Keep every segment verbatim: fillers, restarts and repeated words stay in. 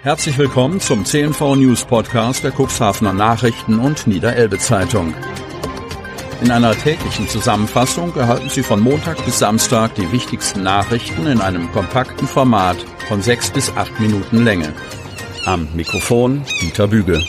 Herzlich willkommen zum C N V News Podcast der Cuxhavener Nachrichten und Niederelbe Zeitung. In einer täglichen Zusammenfassung erhalten Sie von Montag bis Samstag die wichtigsten Nachrichten in einem kompakten Format von sechs bis acht Minuten Länge. Am Mikrofon Dieter Büge.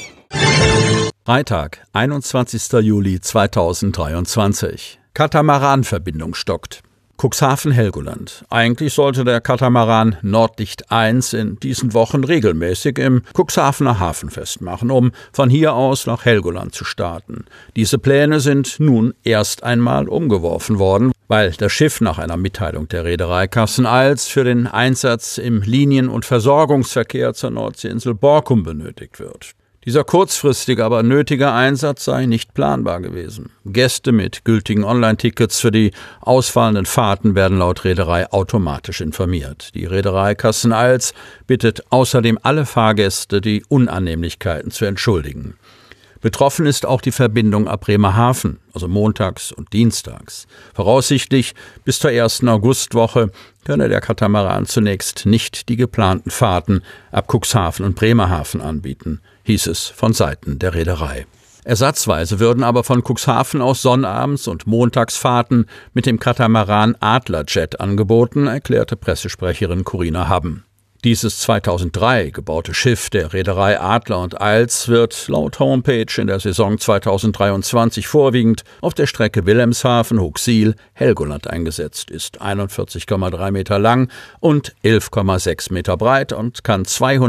Freitag, einundzwanzigster Juli zweitausenddreiundzwanzig. Katamaranverbindung stockt. Cuxhaven-Helgoland. Eigentlich sollte der Katamaran Nordlicht eins in diesen Wochen regelmäßig im Cuxhavener Hafen festmachen, um von hier aus nach Helgoland zu starten. Diese Pläne sind nun erst einmal umgeworfen worden, weil das Schiff nach einer Mitteilung der Reederei Kassen-Alz für den Einsatz im Linien- und Versorgungsverkehr zur Nordseeinsel Borkum benötigt wird. Dieser kurzfristige, aber nötige Einsatz sei nicht planbar gewesen. Gäste mit gültigen Online-Tickets für die ausfallenden Fahrten werden laut Reederei automatisch informiert. Die Reederei Kassen-Alz bittet außerdem alle Fahrgäste, die Unannehmlichkeiten zu entschuldigen. Betroffen ist auch die Verbindung ab Bremerhaven, also montags und dienstags. Voraussichtlich bis zur ersten Augustwoche könne der Katamaran zunächst nicht die geplanten Fahrten ab Cuxhaven und Bremerhaven anbieten, hieß es von Seiten der Reederei. Ersatzweise würden aber von Cuxhaven aus Sonnabends- und Montagsfahrten mit dem Katamaran Adlerjet angeboten, erklärte Pressesprecherin Corinna Haben. Dieses zweitausenddrei gebaute Schiff der Reederei Adler und Alz wird laut Homepage in der Saison zweitausenddreiundzwanzig vorwiegend auf der Strecke Wilhelmshaven-Huxil-Helgoland eingesetzt, ist einundvierzig Komma drei Meter lang und elf Komma sechs Meter breit und kann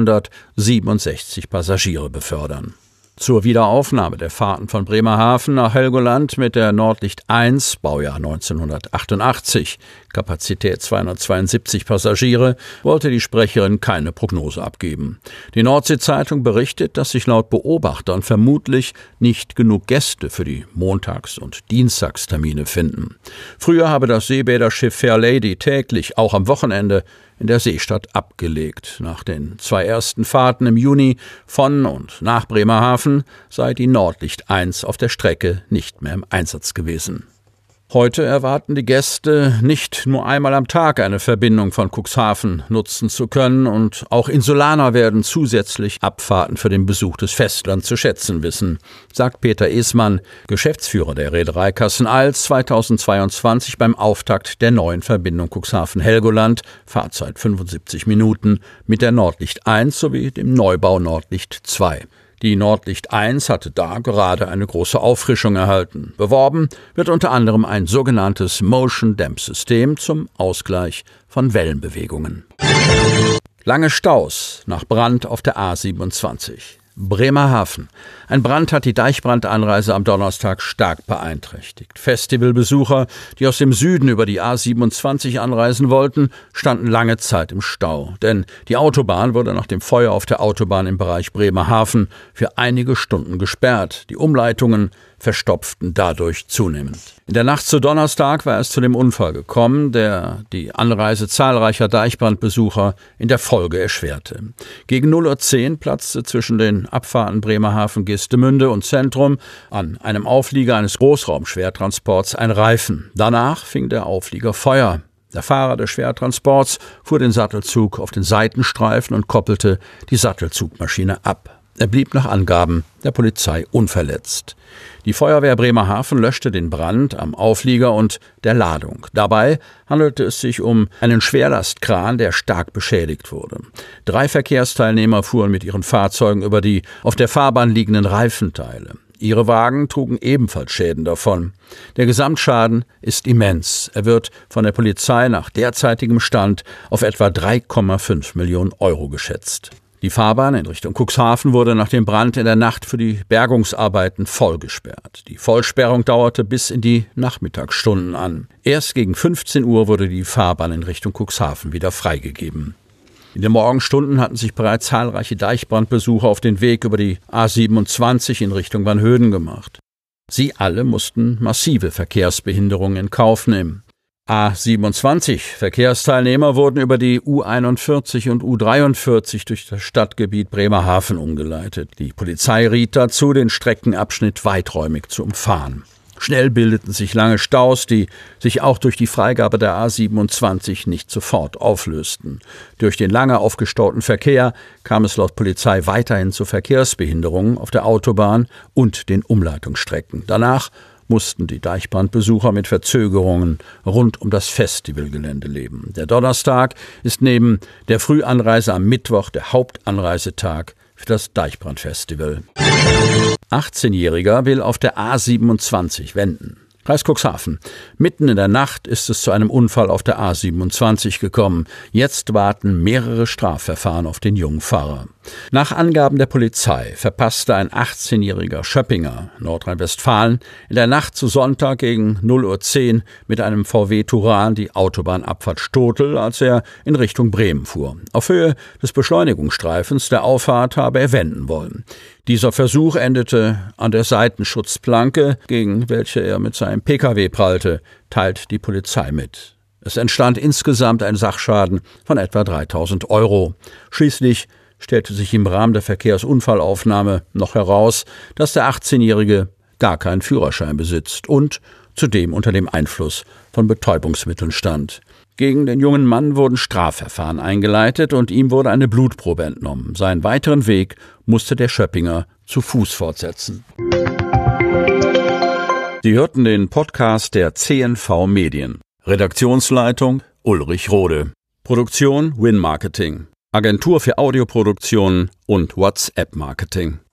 zweihundertsiebenundsechzig Passagiere befördern. Zur Wiederaufnahme der Fahrten von Bremerhaven nach Helgoland mit der Nordlicht eins, Baujahr neunzehnhundertachtundachtzig, Kapazität zweihundertzweiundsiebzig Passagiere, wollte die Sprecherin keine Prognose abgeben. Die Nordsee-Zeitung berichtet, dass sich laut Beobachtern vermutlich nicht genug Gäste für die Montags- und Dienstagstermine finden. Früher habe das Seebäderschiff Fair Lady täglich, auch am Wochenende, in der Seestadt abgelegt. Nach den zwei ersten Fahrten im Juni von und nach Bremerhaven sei die Nordlicht eins auf der Strecke nicht mehr im Einsatz gewesen. Heute erwarten die Gäste, nicht nur einmal am Tag eine Verbindung von Cuxhaven nutzen zu können, und auch Insulaner werden zusätzlich Abfahrten für den Besuch des Festlands zu schätzen wissen, sagt Peter Esmann, Geschäftsführer der Reederei Kassen-Alz, zweitausendzweiundzwanzig beim Auftakt der neuen Verbindung Cuxhaven-Helgoland, Fahrzeit fünfundsiebzig Minuten, mit der Nordlicht eins sowie dem Neubau Nordlicht zwei. Die Nordlicht eins hatte da gerade eine große Auffrischung erhalten. Beworben wird unter anderem ein sogenanntes Motion-Damp-System zum Ausgleich von Wellenbewegungen. Lange Staus nach Brand auf der A siebenundzwanzig. Bremerhaven. Ein Brand hat die Deichbrand-Anreise am Donnerstag stark beeinträchtigt. Festivalbesucher, die aus dem Süden über die A siebenundzwanzig anreisen wollten, standen lange Zeit im Stau. Denn die Autobahn wurde nach dem Feuer auf der Autobahn im Bereich Bremerhaven für einige Stunden gesperrt. Die Umleitungen verstopften dadurch zunehmend. In der Nacht zu Donnerstag war es zu dem Unfall gekommen, der die Anreise zahlreicher Deichbrandbesucher in der Folge erschwerte. Gegen null Uhr zehn platzte zwischen den Abfahrten Bremerhaven-Geestemünde und Zentrum an einem Auflieger eines Großraumschwertransports ein Reifen. Danach fing der Auflieger Feuer. Der Fahrer des Schwertransports fuhr den Sattelzug auf den Seitenstreifen und koppelte die Sattelzugmaschine ab. Er blieb nach Angaben der Polizei unverletzt. Die Feuerwehr Bremerhaven löschte den Brand am Auflieger und der Ladung. Dabei handelte es sich um einen Schwerlastkran, der stark beschädigt wurde. Drei Verkehrsteilnehmer fuhren mit ihren Fahrzeugen über die auf der Fahrbahn liegenden Reifenteile. Ihre Wagen trugen ebenfalls Schäden davon. Der Gesamtschaden ist immens. Er wird von der Polizei nach derzeitigem Stand auf etwa drei Komma fünf Millionen Euro geschätzt. Die Fahrbahn in Richtung Cuxhaven wurde nach dem Brand in der Nacht für die Bergungsarbeiten vollgesperrt. Die Vollsperrung dauerte bis in die Nachmittagsstunden an. Erst gegen fünfzehn Uhr wurde die Fahrbahn in Richtung Cuxhaven wieder freigegeben. In den Morgenstunden hatten sich bereits zahlreiche Deichbrandbesucher auf den Weg über die A siebenundzwanzig in Richtung Vanhöden gemacht. Sie alle mussten massive Verkehrsbehinderungen in Kauf nehmen. A siebenundzwanzig Verkehrsteilnehmer wurden über die U einundvierzig und U dreiundvierzig durch das Stadtgebiet Bremerhaven umgeleitet. Die Polizei riet dazu, den Streckenabschnitt weiträumig zu umfahren. Schnell bildeten sich lange Staus, die sich auch durch die Freigabe der A siebenundzwanzig nicht sofort auflösten. Durch den lange aufgestauten Verkehr kam es laut Polizei weiterhin zu Verkehrsbehinderungen auf der Autobahn und den Umleitungsstrecken. Danach mussten die Deichbrandbesucher mit Verzögerungen rund um das Festivalgelände leben. Der Donnerstag ist neben der Frühanreise am Mittwoch der Hauptanreisetag für das Deichbrandfestival. achtzehnjähriger will auf der A siebenundzwanzig wenden. Kreis Cuxhaven. Mitten in der Nacht ist es zu einem Unfall auf der A siebenundzwanzig gekommen. Jetzt warten mehrere Strafverfahren auf den jungen Fahrer. Nach Angaben der Polizei verpasste ein achtzehnjähriger Schöppinger, Nordrhein-Westfalen, in der Nacht zu Sonntag gegen null Uhr zehn mit einem V W Touran die Autobahnabfahrt Stotel, als er in Richtung Bremen fuhr. Auf Höhe des Beschleunigungsstreifens der Auffahrt habe er wenden wollen. Dieser Versuch endete an der Seitenschutzplanke, gegen welche er mit seinem P K W prallte, teilt die Polizei mit. Es entstand insgesamt ein Sachschaden von etwa dreitausend Euro. Schließlich stellte sich im Rahmen der Verkehrsunfallaufnahme noch heraus, dass der achtzehnjährige gar keinen Führerschein besitzt und zudem unter dem Einfluss von Betäubungsmitteln stand. Gegen den jungen Mann wurden Strafverfahren eingeleitet und ihm wurde eine Blutprobe entnommen. Seinen weiteren Weg musste der Schöppinger zu Fuß fortsetzen. Sie hörten den Podcast der C N V Medien. Redaktionsleitung Ulrich Rode. Produktion Win Marketing. Agentur für Audioproduktion und WhatsApp-Marketing.